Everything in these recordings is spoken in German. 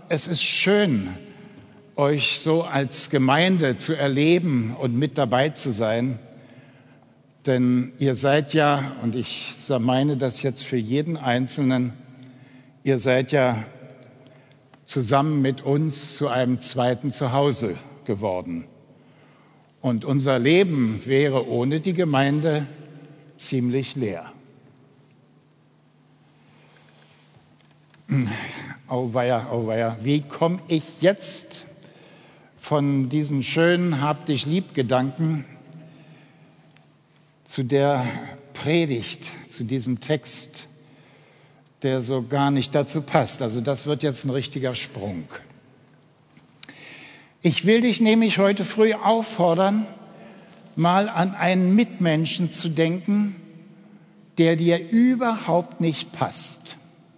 es ist schön, euch so als Gemeinde zu erleben und mit dabei zu sein. Denn ihr seid ja, und ich meine das jetzt für jeden Einzelnen, ihr seid ja zusammen mit uns zu einem zweiten Zuhause geworden. Und unser Leben wäre ohne die Gemeinde ziemlich leer. Auweia, wie komme ich jetzt von diesen schönen Hab-dich-lieb-Gedanken zu der Predigt, zu diesem Text, der so gar nicht dazu passt. Also das wird jetzt ein richtiger Sprung. Ich will dich nämlich heute früh auffordern, mal an einen Mitmenschen zu denken, der dir überhaupt nicht passt.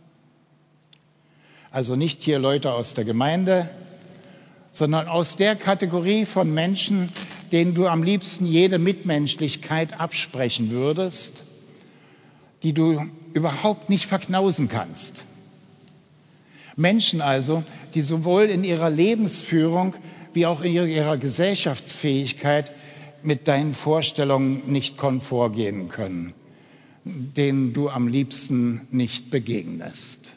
Also nicht hier Leute aus der Gemeinde, sondern aus der Kategorie von Menschen, denen du am liebsten jede Mitmenschlichkeit absprechen würdest, die du überhaupt nicht verknausen kannst. Menschen also, die sowohl in ihrer Lebensführung wie auch in ihrer Gesellschaftsfähigkeit mit deinen Vorstellungen nicht konform gehen können, denen du am liebsten nicht begegnest.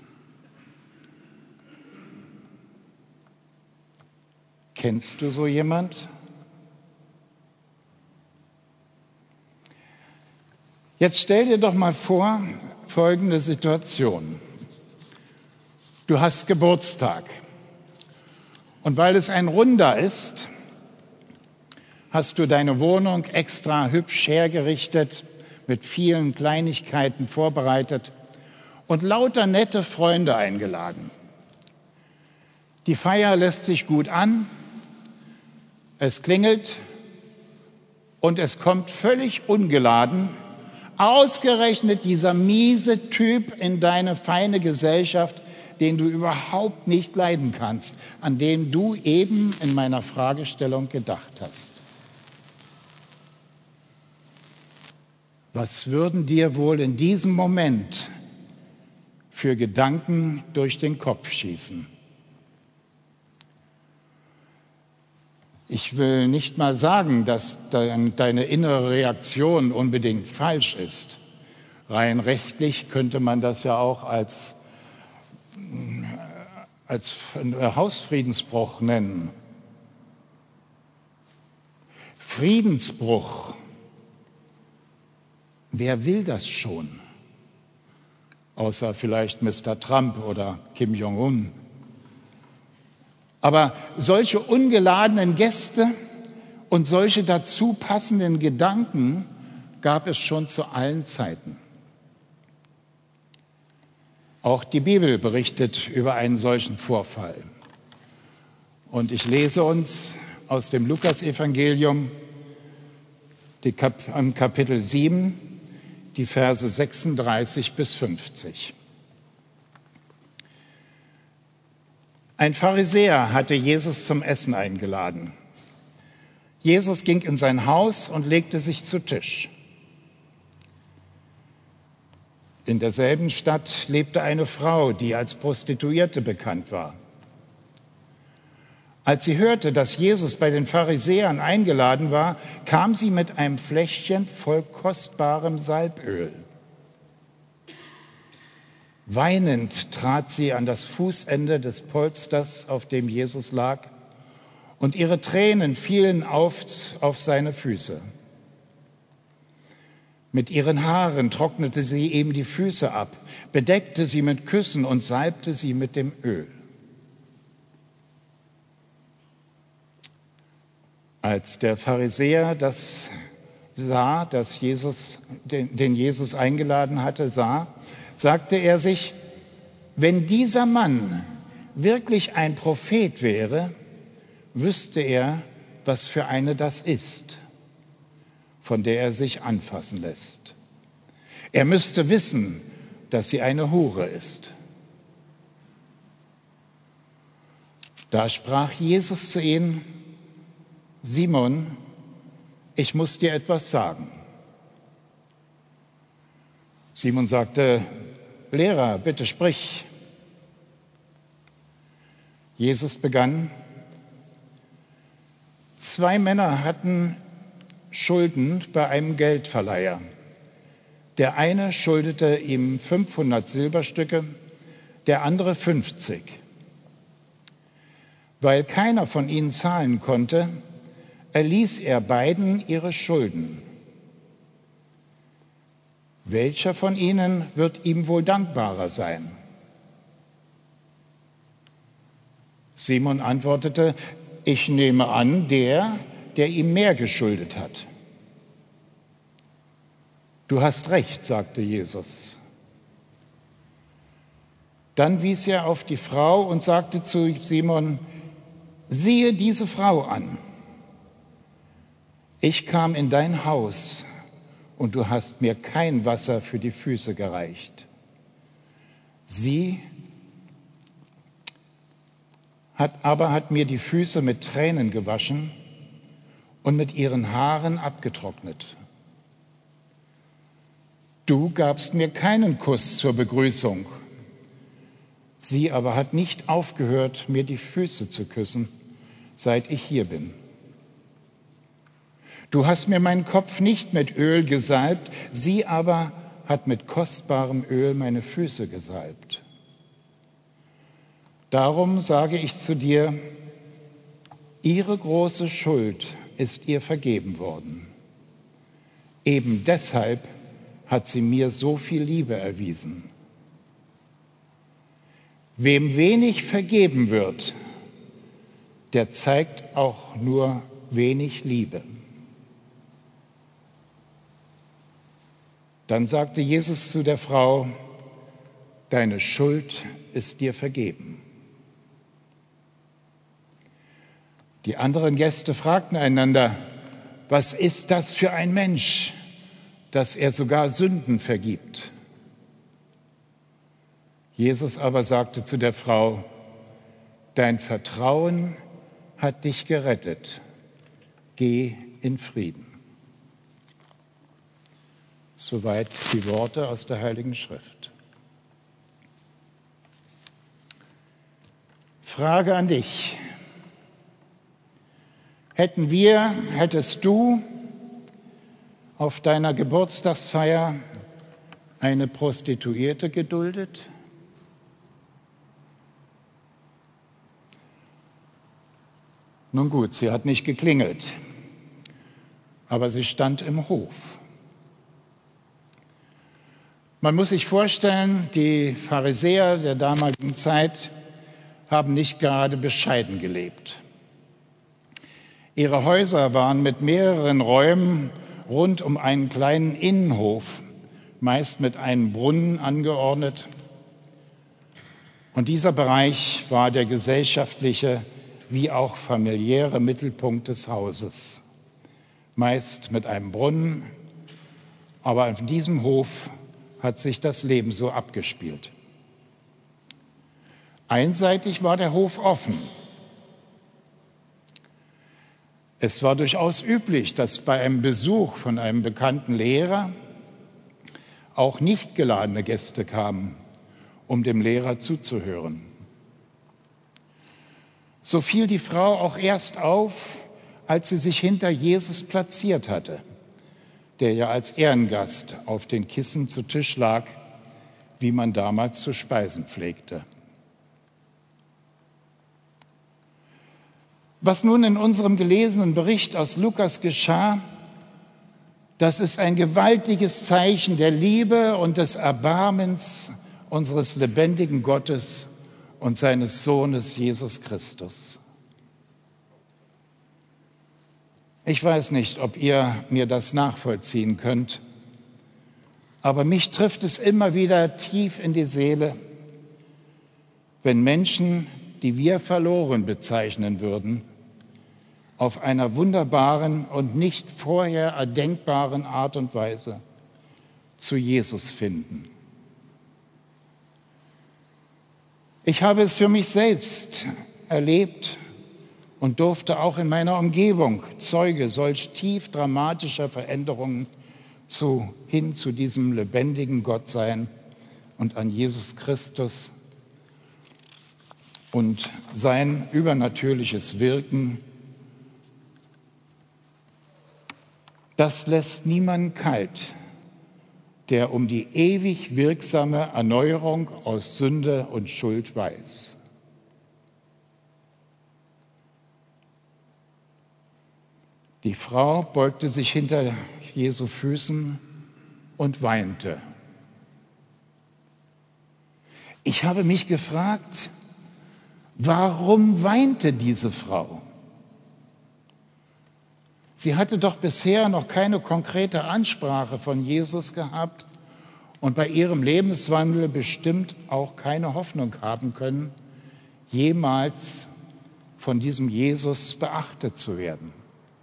Kennst du so jemand? Jetzt stell dir doch mal vor, folgende Situation. Du hast Geburtstag und weil es ein Runder ist, hast du deine Wohnung extra hübsch hergerichtet, mit vielen Kleinigkeiten vorbereitet und lauter nette Freunde eingeladen. Die Feier lässt sich gut an, es klingelt und es kommt völlig ungeladen ausgerechnet dieser miese Typ in deine feine Gesellschaft, den du überhaupt nicht leiden kannst, an den du eben in meiner Fragestellung gedacht hast. Was würden dir wohl in diesem Moment für Gedanken durch den Kopf schießen? Ich will nicht mal sagen, dass deine innere Reaktion unbedingt falsch ist. Rein rechtlich könnte man das ja auch als Hausfriedensbruch nennen. Friedensbruch. Wer will das schon? Außer vielleicht Mr. Trump oder Kim Jong-un. Aber solche ungeladenen Gäste und solche dazu passenden Gedanken gab es schon zu allen Zeiten. Auch die Bibel berichtet über einen solchen Vorfall. Und ich lese uns aus dem Lukasevangelium am Kapitel 7, die Verse 36 bis 50. Ein Pharisäer hatte Jesus zum Essen eingeladen. Jesus ging in sein Haus und legte sich zu Tisch. In derselben Stadt lebte eine Frau, die als Prostituierte bekannt war. Als sie hörte, dass Jesus bei den Pharisäern eingeladen war, kam sie mit einem Fläschchen voll kostbarem Salböl. Weinend trat sie an das Fußende des Polsters, auf dem Jesus lag, und ihre Tränen fielen auf seine Füße. Mit ihren Haaren trocknete sie ihm die Füße ab, bedeckte sie mit Küssen und salbte sie mit dem Öl. Als der Pharisäer das sah, dass den Jesus eingeladen hatte, sagte er sich, wenn dieser Mann wirklich ein Prophet wäre, wüsste er, was für eine das ist, von der er sich anfassen lässt. Er müsste wissen, dass sie eine Hure ist. Da sprach Jesus zu ihm, Simon, ich muss dir etwas sagen. Simon sagte, Lehrer, bitte sprich. Jesus begann: 2 Männer hatten Schulden bei einem Geldverleiher. Der eine schuldete ihm 500 Silberstücke, der andere 50. Weil keiner von ihnen zahlen konnte, erließ er beiden ihre Schulden. Welcher von ihnen wird ihm wohl dankbarer sein? Simon antwortete: Ich nehme an, der ihm mehr geschuldet hat. Du hast recht, sagte Jesus. Dann wies er auf die Frau und sagte zu Simon: Siehe diese Frau an. Ich kam in dein Haus und du hast mir kein Wasser für die Füße gereicht. Sie hat mir die Füße mit Tränen gewaschen und mit ihren Haaren abgetrocknet. Du gabst mir keinen Kuss zur Begrüßung. Sie aber hat nicht aufgehört, mir die Füße zu küssen, seit ich hier bin. Du hast mir meinen Kopf nicht mit Öl gesalbt, sie aber hat mit kostbarem Öl meine Füße gesalbt. Darum sage ich zu dir, ihre große Schuld ist ihr vergeben worden. Eben deshalb hat sie mir so viel Liebe erwiesen. Wem wenig vergeben wird, der zeigt auch nur wenig Liebe. Dann sagte Jesus zu der Frau: Deine Schuld ist dir vergeben. Die anderen Gäste fragten einander: Was ist das für ein Mensch, dass er sogar Sünden vergibt? Jesus aber sagte zu der Frau: Dein Vertrauen hat dich gerettet. Geh in Frieden. Soweit die Worte aus der Heiligen Schrift. Frage an dich. Hättest du auf deiner Geburtstagsfeier eine Prostituierte geduldet? Nun gut, sie hat nicht geklingelt, aber sie stand im Hof. Man muss sich vorstellen, die Pharisäer der damaligen Zeit haben nicht gerade bescheiden gelebt. Ihre Häuser waren mit mehreren Räumen rund um einen kleinen Innenhof, meist mit einem Brunnen angeordnet. Und dieser Bereich war der gesellschaftliche wie auch familiäre Mittelpunkt des Hauses, meist mit einem Brunnen, aber auf diesem Hof hat sich das Leben so abgespielt. Einseitig war der Hof offen. Es war durchaus üblich, dass bei einem Besuch von einem bekannten Lehrer auch nicht geladene Gäste kamen, um dem Lehrer zuzuhören. So fiel die Frau auch erst auf, als sie sich hinter Jesus platziert hatte, der ja als Ehrengast auf den Kissen zu Tisch lag, wie man damals zu speisen pflegte. Was nun in unserem gelesenen Bericht aus Lukas geschah, das ist ein gewaltiges Zeichen der Liebe und des Erbarmens unseres lebendigen Gottes und seines Sohnes Jesus Christus. Ich weiß nicht, ob ihr mir das nachvollziehen könnt, aber mich trifft es immer wieder tief in die Seele, wenn Menschen, die wir verloren bezeichnen würden, auf einer wunderbaren und nicht vorher erdenkbaren Art und Weise zu Jesus finden. Ich habe es für mich selbst erlebt und durfte auch in meiner Umgebung Zeuge solch tief dramatischer Veränderungen hin zu diesem lebendigen Gott sein und an Jesus Christus und sein übernatürliches Wirken, das lässt niemanden kalt, der um die ewig wirksame Erneuerung aus Sünde und Schuld weiß. Die Frau beugte sich hinter Jesu Füßen und weinte. Ich habe mich gefragt, warum weinte diese Frau? Sie hatte doch bisher noch keine konkrete Ansprache von Jesus gehabt und bei ihrem Lebenswandel bestimmt auch keine Hoffnung haben können, jemals von diesem Jesus beachtet zu werden.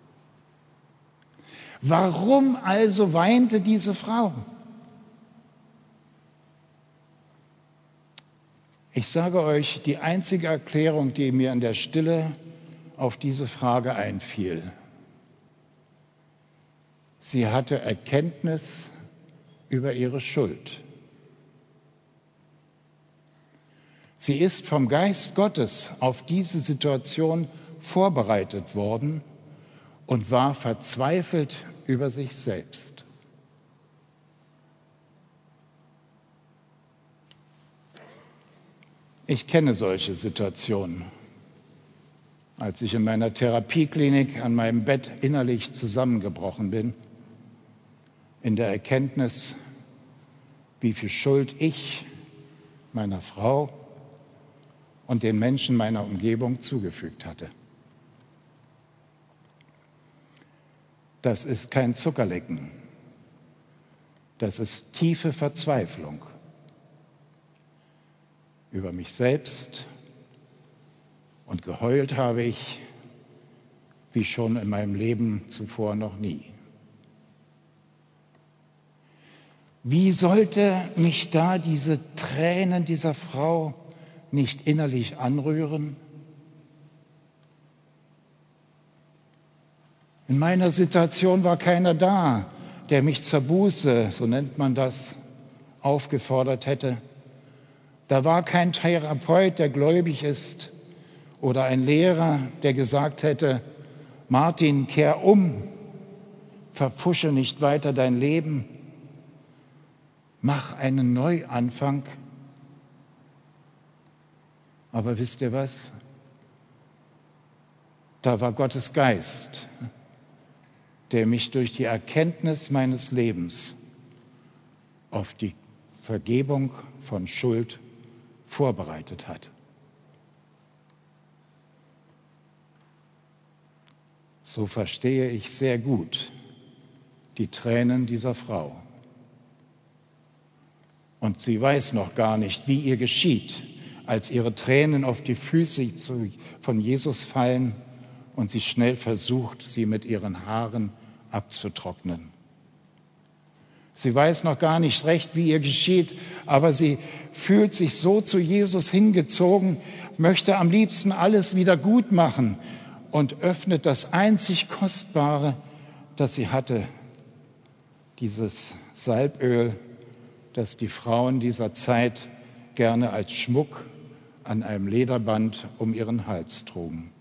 Warum also weinte diese Frau? Ich sage euch, die einzige Erklärung, die mir in der Stille auf diese Frage einfiel: Sie hatte Erkenntnis über ihre Schuld. Sie ist vom Geist Gottes auf diese Situation vorbereitet worden und war verzweifelt über sich selbst. Ich kenne solche Situationen. Als ich in meiner Therapieklinik an meinem Bett innerlich zusammengebrochen bin, in der Erkenntnis, wie viel Schuld ich, meiner Frau und den Menschen meiner Umgebung zugefügt hatte. Das ist kein Zuckerlecken. Das ist tiefe Verzweiflung über mich selbst, und geheult habe ich, wie schon in meinem Leben zuvor noch nie. Wie sollte mich da diese Tränen dieser Frau nicht innerlich anrühren? In meiner Situation war keiner da, der mich zur Buße, so nennt man das, aufgefordert hätte. Da war kein Therapeut, der gläubig ist, oder ein Lehrer, der gesagt hätte: Martin, kehr um, verpfusche nicht weiter dein Leben, mach einen Neuanfang. Aber wisst ihr was? Da war Gottes Geist, der mich durch die Erkenntnis meines Lebens auf die Vergebung von Schuld vorbereitet hat. So verstehe ich sehr gut die Tränen dieser Frau. Und sie weiß noch gar nicht, wie ihr geschieht, als ihre Tränen auf die Füße von Jesus fallen und sie schnell versucht, sie mit ihren Haaren abzutrocknen. Sie weiß noch gar nicht recht, wie ihr geschieht, aber sie fühlt sich so zu Jesus hingezogen, möchte am liebsten alles wieder gut machen und öffnet das einzig Kostbare, das sie hatte, dieses Salböl, das die Frauen dieser Zeit gerne als Schmuck an einem Lederband um ihren Hals trugen.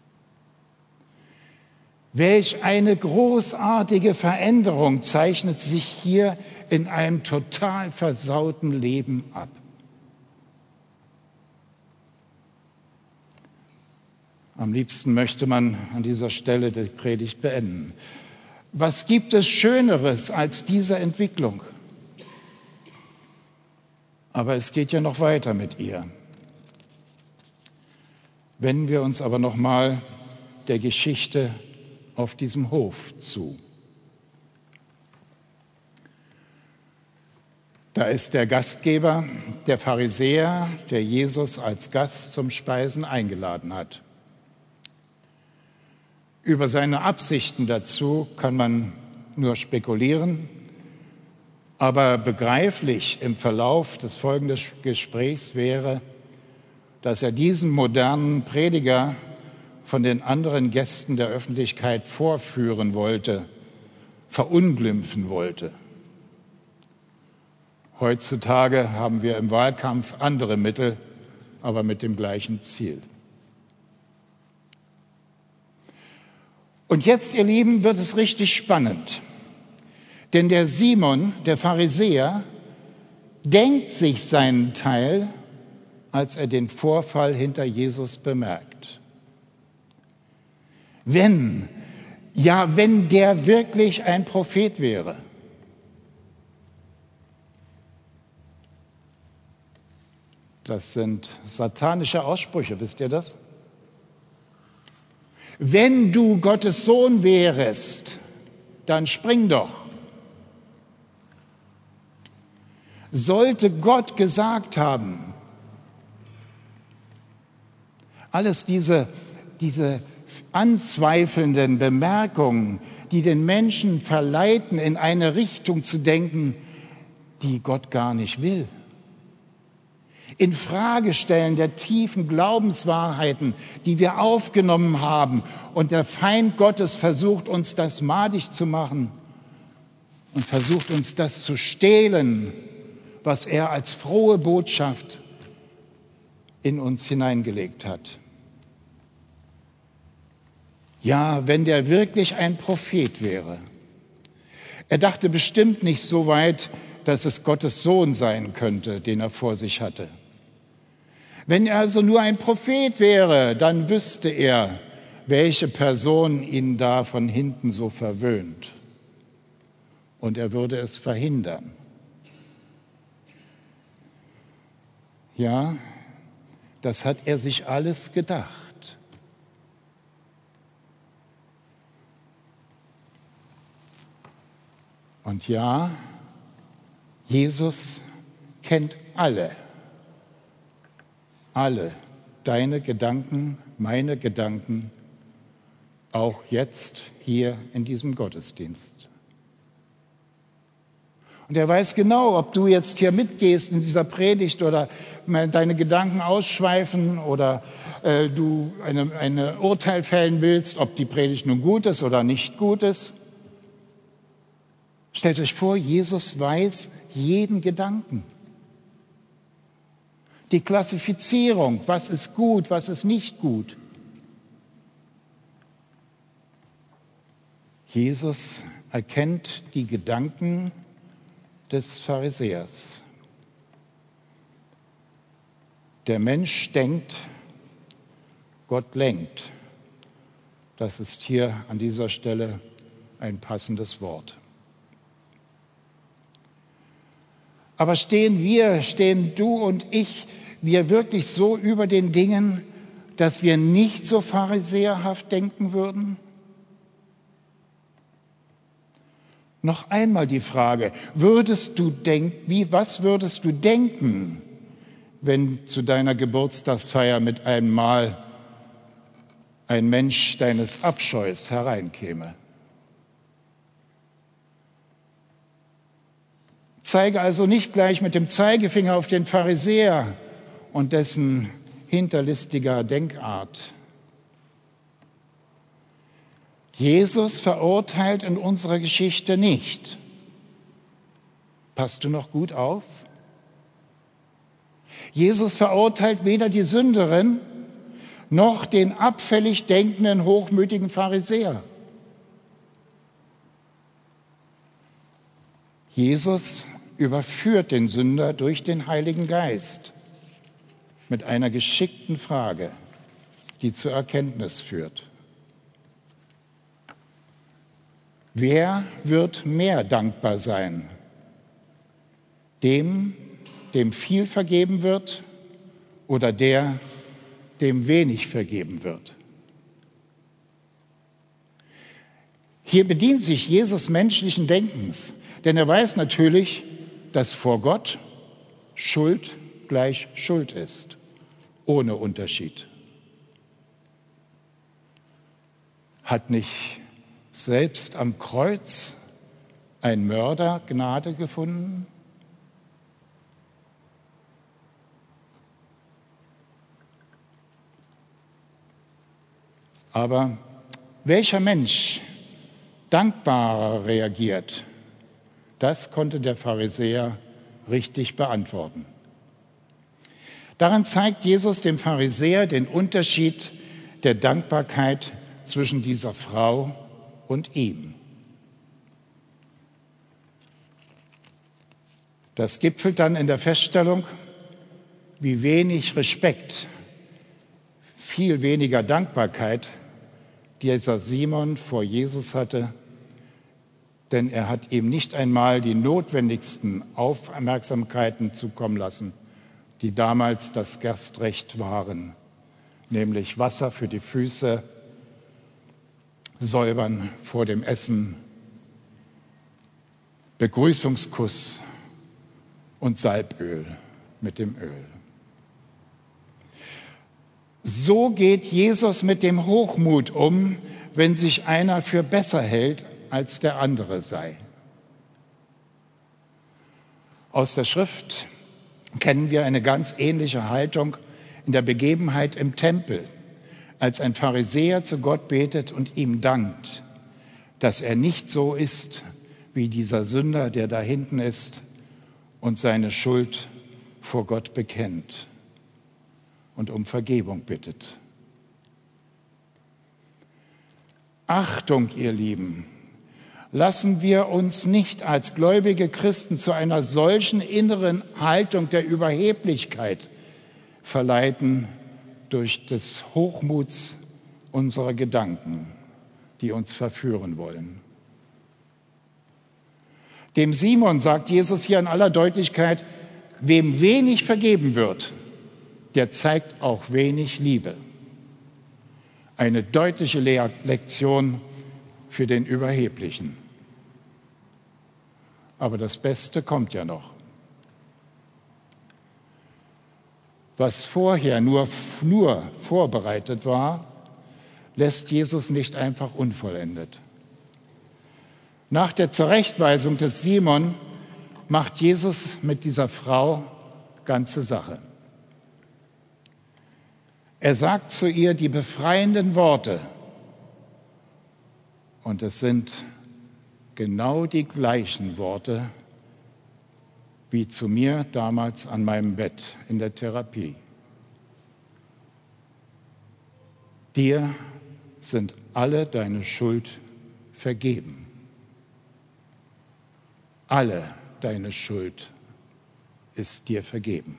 Welch eine großartige Veränderung zeichnet sich hier in einem total versauten Leben ab. Am liebsten möchte man an dieser Stelle die Predigt beenden. Was gibt es Schöneres als diese Entwicklung? Aber es geht ja noch weiter mit ihr. Wenden wir uns aber noch mal der Geschichte auf diesem Hof zu. Da ist der Gastgeber, der Pharisäer, der Jesus als Gast zum Speisen eingeladen hat. Über seine Absichten dazu kann man nur spekulieren, aber begreiflich im Verlauf des folgenden Gesprächs wäre, dass er diesen modernen Prediger von den anderen Gästen der Öffentlichkeit vorführen wollte, verunglimpfen wollte. Heutzutage haben wir im Wahlkampf andere Mittel, aber mit dem gleichen Ziel. Und jetzt, ihr Lieben, wird es richtig spannend. Denn der Simon, der Pharisäer, denkt sich seinen Teil, als er den Vorfall hinter Jesus bemerkt. Wenn der wirklich ein Prophet wäre. Das sind satanische Aussprüche, wisst ihr das? Wenn du Gottes Sohn wärest, dann spring doch. Sollte Gott gesagt haben, alles diese anzweifelnden Bemerkungen, die den Menschen verleiten, in eine Richtung zu denken, die Gott gar nicht will. In Frage stellen der tiefen Glaubenswahrheiten, die wir aufgenommen haben. Und der Feind Gottes versucht uns das madig zu machen und versucht uns das zu stehlen, was er als frohe Botschaft in uns hineingelegt hat. Ja, wenn der wirklich ein Prophet wäre. Er dachte bestimmt nicht so weit, dass es Gottes Sohn sein könnte, den er vor sich hatte. Wenn er also nur ein Prophet wäre, dann wüsste er, welche Person ihn da von hinten so verwöhnt. Und er würde es verhindern. Ja, das hat er sich alles gedacht. Und ja, Jesus kennt alle deine Gedanken, meine Gedanken, auch jetzt hier in diesem Gottesdienst. Und er weiß genau, ob du jetzt hier mitgehst in dieser Predigt oder deine Gedanken ausschweifen oder du ein Urteil fällen willst, ob die Predigt nun gut ist oder nicht gut ist. Stellt euch vor, Jesus weiß jeden Gedanken. Die Klassifizierung, was ist gut, was ist nicht gut. Jesus erkennt die Gedanken des Pharisäers. Der Mensch denkt, Gott lenkt. Das ist hier an dieser Stelle ein passendes Wort. Aber stehen du und ich, wir wirklich so über den Dingen, dass wir nicht so pharisäerhaft denken würden? Noch einmal die Frage, was würdest du denken, wenn zu deiner Geburtstagsfeier mit einem Mal ein Mensch deines Abscheus hereinkäme? Zeige also nicht gleich mit dem Zeigefinger auf den Pharisäer und dessen hinterlistiger Denkart. Jesus verurteilt in unserer Geschichte nicht. Passt du noch gut auf? Jesus verurteilt weder die Sünderin noch den abfällig denkenden, hochmütigen Pharisäer. Jesus überführt den Sünder durch den Heiligen Geist mit einer geschickten Frage, die zur Erkenntnis führt. Wer wird mehr dankbar sein? Dem viel vergeben wird oder dem wenig vergeben wird? Hier bedient sich Jesus menschlichen Denkens, denn er weiß natürlich, dass vor Gott Schuld gleich Schuld ist, ohne Unterschied. Hat nicht selbst am Kreuz ein Mörder Gnade gefunden? Aber welcher Mensch dankbarer reagiert, das konnte der Pharisäer richtig beantworten. Daran zeigt Jesus dem Pharisäer den Unterschied der Dankbarkeit zwischen dieser Frau und ihm. Das gipfelt dann in der Feststellung, wie wenig Respekt, viel weniger Dankbarkeit dieser Simon vor Jesus hatte, denn er hat ihm nicht einmal die notwendigsten Aufmerksamkeiten zukommen lassen, die damals das Gastrecht waren, nämlich Wasser für die Füße, Säubern vor dem Essen, Begrüßungskuss und Salböl mit dem Öl. So geht Jesus mit dem Hochmut um, wenn sich einer für besser hält, als der andere sei. Aus der Schrift kennen wir eine ganz ähnliche Haltung in der Begebenheit im Tempel, als ein Pharisäer zu Gott betet und ihm dankt, dass er nicht so ist wie dieser Sünder, der da hinten ist und seine Schuld vor Gott bekennt und um Vergebung bittet. Achtung, ihr Lieben, lassen wir uns nicht als gläubige Christen zu einer solchen inneren Haltung der Überheblichkeit verleiten durch des Hochmuts unserer Gedanken, die uns verführen wollen. Dem Simon sagt Jesus hier in aller Deutlichkeit, wem wenig vergeben wird, der zeigt auch wenig Liebe. Eine deutliche Lektion für den Überheblichen. Aber das Beste kommt ja noch. Was vorher nur vorbereitet war, lässt Jesus nicht einfach unvollendet. Nach der Zurechtweisung des Simon macht Jesus mit dieser Frau ganze Sache. Er sagt zu ihr die befreienden Worte. Und es sind genau die gleichen Worte wie zu mir damals an meinem Bett in der Therapie. Dir sind alle deine Schuld vergeben. Alle deine Schuld ist dir vergeben.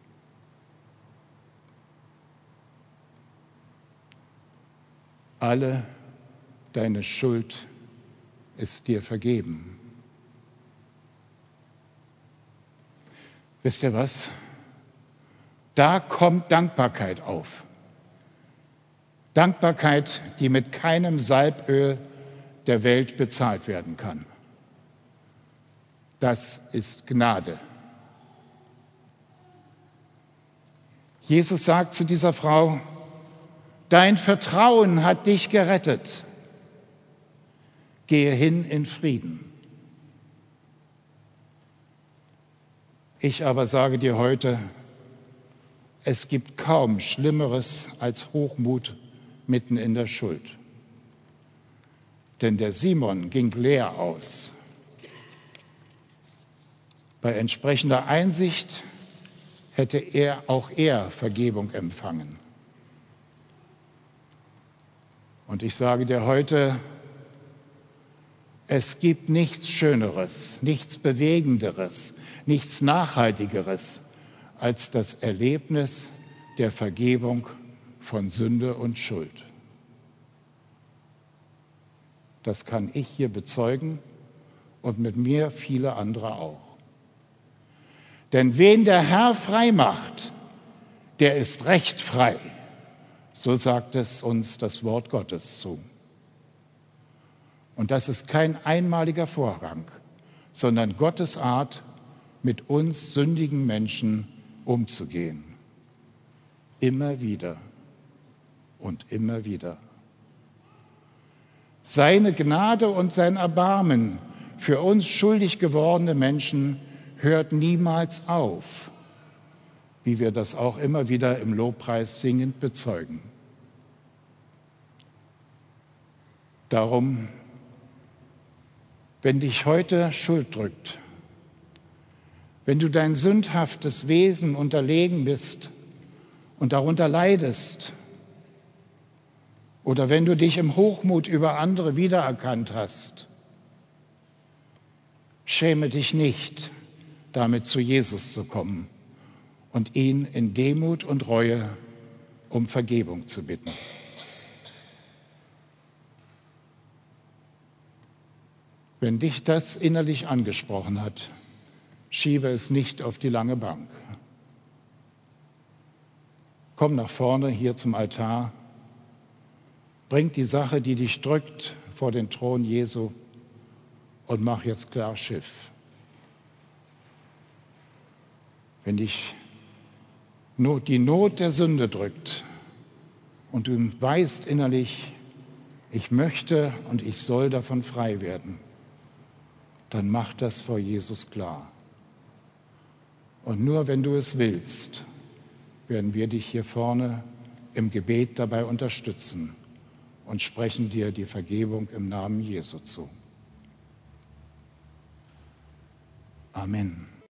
Alle deine Schuld ist dir vergeben. Wisst ihr was? Da kommt Dankbarkeit auf. Dankbarkeit, die mit keinem Salböl der Welt bezahlt werden kann. Das ist Gnade. Jesus sagt zu dieser Frau, dein Vertrauen hat dich gerettet. Gehe hin in Frieden. Ich aber sage dir heute, es gibt kaum Schlimmeres als Hochmut mitten in der Schuld. Denn der Simon ging leer aus. Bei entsprechender Einsicht hätte auch er Vergebung empfangen. Und ich sage dir heute, es gibt nichts Schöneres, nichts Bewegenderes, nichts Nachhaltigeres als das Erlebnis der Vergebung von Sünde und Schuld. Das kann ich hier bezeugen und mit mir viele andere auch. Denn wen der Herr frei macht, der ist recht frei. So sagt es uns das Wort Gottes zu. Und das ist kein einmaliger Vorgang, sondern Gottes Art, mit uns sündigen Menschen umzugehen. Immer wieder und immer wieder. Seine Gnade und sein Erbarmen für uns schuldig gewordene Menschen hört niemals auf, wie wir das auch immer wieder im Lobpreis singend bezeugen. Darum, wenn dich heute Schuld drückt, wenn du dein sündhaftes Wesen unterlegen bist und darunter leidest, oder wenn du dich im Hochmut über andere wiedererkannt hast, schäme dich nicht, damit zu Jesus zu kommen und ihn in Demut und Reue um Vergebung zu bitten. Wenn dich das innerlich angesprochen hat, schiebe es nicht auf die lange Bank. Komm nach vorne hier zum Altar, bring die Sache, die dich drückt, vor den Thron Jesu und mach jetzt klar Schiff. Wenn dich die Not der Sünde drückt und du weißt innerlich, ich möchte und ich soll davon frei werden, dann mach das vor Jesus klar. Und nur wenn du es willst, werden wir dich hier vorne im Gebet dabei unterstützen und sprechen dir die Vergebung im Namen Jesu zu. Amen.